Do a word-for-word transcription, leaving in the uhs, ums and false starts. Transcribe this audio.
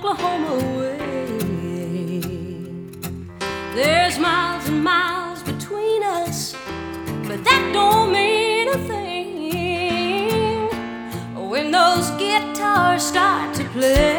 Oklahoma way. There's miles and miles between us, but that don't mean a thing when those guitars start to play.